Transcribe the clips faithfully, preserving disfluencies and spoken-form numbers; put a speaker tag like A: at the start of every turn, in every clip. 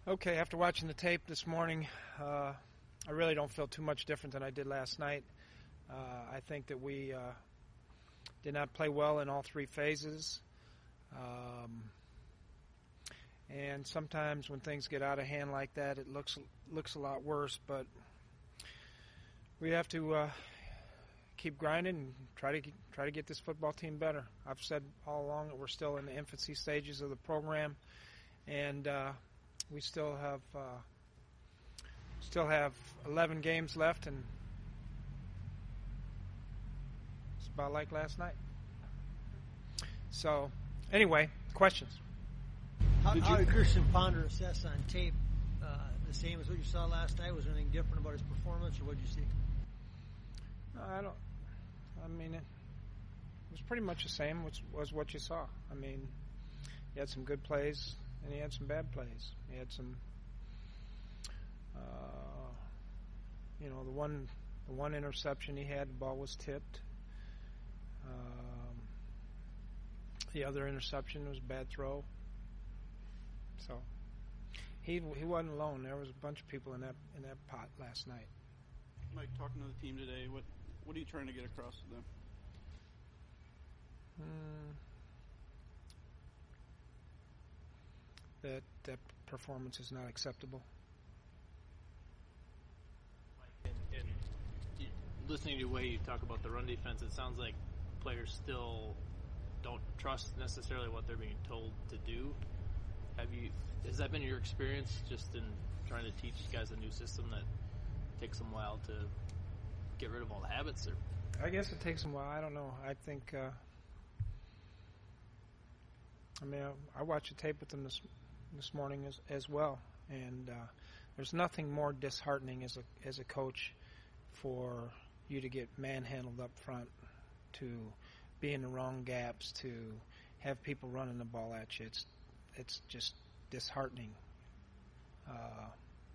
A: Okay, after watching the tape this morning, uh, I really don't feel too much different than I did last night. Uh, I think that we uh, did not play well in all three phases. Um, and sometimes when things get out of hand like that, it looks looks a lot worse. But we have to uh, keep grinding and try to try to get this football team better. I've said all along that we're still in the infancy stages of the program, and uh, we still have uh, still have eleven games left, and it's about like last night. So, anyway, questions?
B: How did, how did Christian Ponder assess on tape uh, the same as what you saw last night? Was there anything different about his performance, or what did you see?
A: No, I don't. I mean, it was pretty much the same, which was what you saw. I mean, he had some good plays, and he had some bad plays. He had some, uh, you know, the one the one interception he had, the ball was tipped. Um, the other interception was a bad throw. So he he wasn't alone. There was a bunch of people in that in that pot last night.
C: Mike, talking to the team today, what what are you trying to get across to them?
A: Mm, that that performance is not acceptable.
D: And, and you, listening to the way you talk about the run defense, it sounds like players still don't trust necessarily what they're being told to do. Have you? Has that been your experience, just in trying to teach guys a new system that takes them a while to get rid of all the habits? Or?
A: I guess it takes them a while. I don't know. I think. Uh, I mean, I, I watched the tape with them this this morning as as well, and uh, there's nothing more disheartening as a as a coach for you to get manhandled up front, to be in the wrong gaps, to have people running the ball at you. It's it's just disheartening. Uh,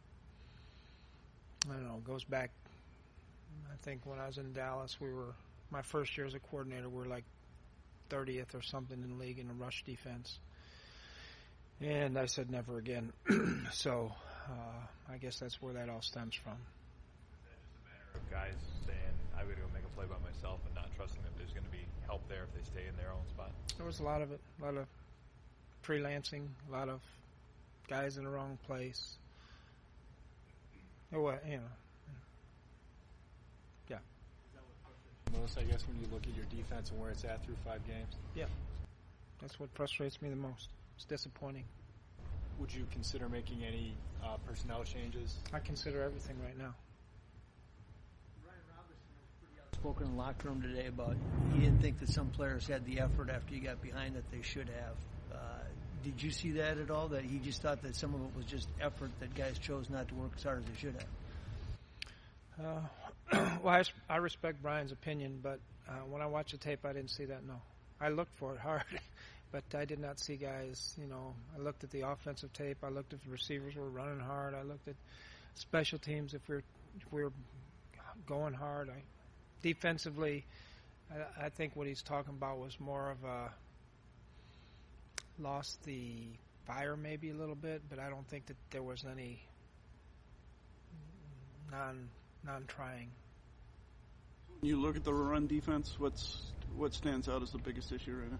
A: I don't know. It goes back. I think when I was in Dallas, we were my first year as a coordinator. We were like thirtieth or something in the league in the rush defense, and I said never again. So uh, I guess that's where that all stems from.
E: Is that just a matter of guys saying, "I would go make a play by myself," and not trusting that there's going to be help there if they stay in their own spot?
A: There was a lot of it, a lot of freelancing, a lot of guys in the wrong place. Or what, you know. Yeah.
F: Most, I guess, when you look at your defense and where it's at through five games?
A: Yeah. That's what frustrates me the most. It's disappointing.
F: Would you consider making any uh, personnel changes?
A: I consider everything right now.
B: Ryan Robinson was pretty outspoken in the locker room today about he didn't think that some players had the effort after you got behind that they should have. Uh, did you see that at all, that he just thought that some of it was just effort, that guys chose not to work as hard as they should have?
A: Uh, well, I, I respect Brian's opinion, but uh, when I watched the tape, I didn't see that, no. I looked for it hard, but I did not see guys, you know, I looked at the offensive tape, I looked if the receivers were running hard, I looked at special teams if we were, if we were going hard. I, defensively, I, I think what he's talking about was more of a lost the fire maybe a little bit, but I don't think that there was any non non-trying.
C: When you look at the run defense, what's what stands out as the biggest issue right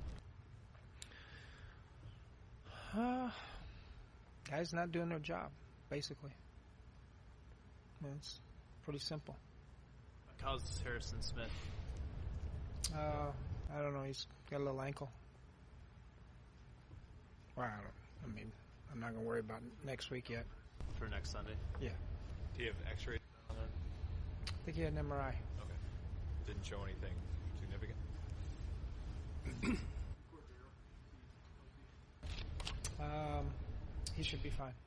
C: now?
A: Uh, guys not doing their job, basically. It's pretty simple.
D: How's Harrison Smith?
A: Uh, I don't know. He's got a little ankle. Well, I don't. I mean, I'm not gonna worry about next week yet.
D: For next Sunday?
A: Yeah.
E: Do you have X-rays on that?
A: I think he had an M R I.
E: Okay. Didn't show anything significant?
A: um, he should be fine.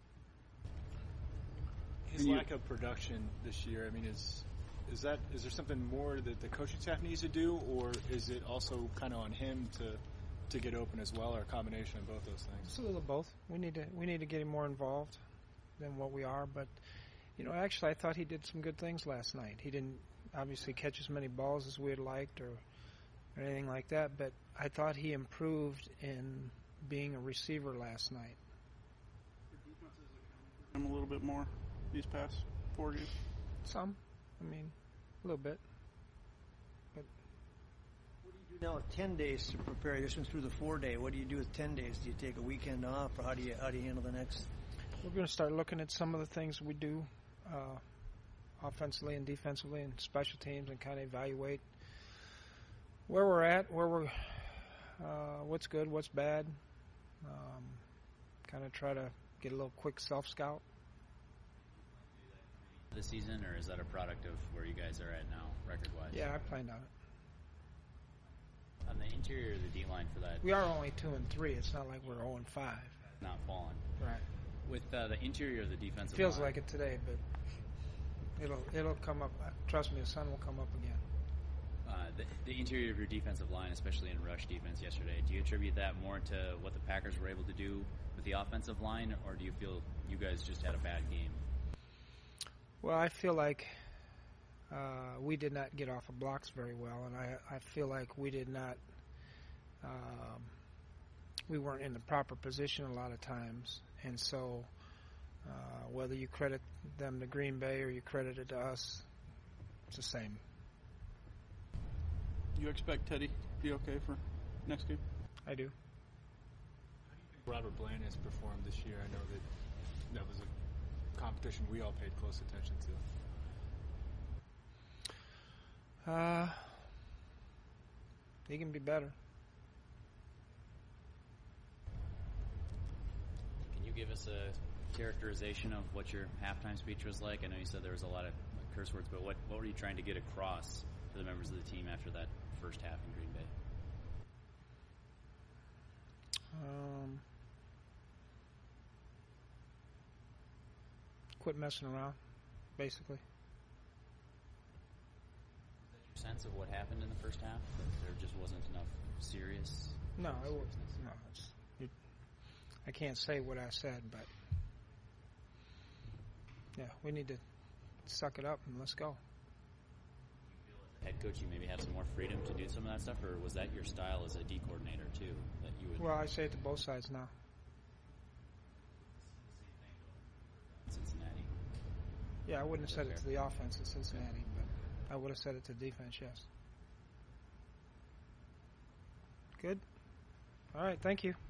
F: His lack of production this year, I mean, is is that is there something more that the coaching staff needs to do, or is it also kind of on him to to get open as well, or a combination of both those things?
A: It's a little of both. We need to we need to get him more involved than what we are. But you know, actually, I thought he did some good things last night. He didn't obviously catch as many balls as we had liked, or, or anything like that. But I thought he improved in being a receiver last night.
B: For
C: Him a little bit more these past four games.
A: Some, I mean, a little bit.
B: What do you do now with ten days to prepare? This one's through the four day. What do you do with ten days? Do you take a weekend off, or how do you how do you handle the next?
A: We're going to start looking at some of the things we do uh, offensively and defensively and special teams, and kind of evaluate where we're at, where we're, uh, what's good, what's bad. Um, kind of try to get a little quick self-scout.
G: This season, or is that a product of where you guys are at now, record-wise?
A: Yeah, I planned on it.
G: On the interior of the D-line for that,
A: We are only two and three. It's not like we're zero and five.
G: not fallen.
A: Right.
G: With uh, the interior of the defensive
A: Feels
G: line,
A: like it today, but it'll it'll come up. Trust me, the sun will come up again.
G: uh, the, the interior of your defensive line, especially in rush defense yesterday, do you attribute that more to what the Packers were able to do with the offensive line, or do you feel you guys just had a bad game?
A: Well, I feel like uh, we did not get off of blocks very well, and I I feel like we did not. Um, we weren't in the proper position a lot of times, and so uh, whether you credit them to Green Bay or you credit it to us, it's the same.
C: You expect Teddy to be okay for next game?
A: I do.
F: Robert Bland has performed this year. I know that that was a competition we all paid close attention to.
A: Uh, he can be better.
G: Can you give us a characterization of what your halftime speech was like? I know you said there was a lot of curse words, but what, what were you trying to get across to the members of the team after that first half in Green Bay?
A: Um, quit messing around, basically.
G: Your sense of what happened in the first half? That there just wasn't enough serious?
A: No, it was no. It's, it, I can't say what I said, but yeah, we need to suck it up and let's go.
G: Head coach, you maybe have some more freedom to do some of that stuff, or was that your style as a D coordinator too? That you would.
A: Well, I say it to both sides now.
G: Cincinnati.
A: Yeah, I wouldn't have said it to the offense in Cincinnati, but I would have said it to defense. Yes. Good. All right. Thank you.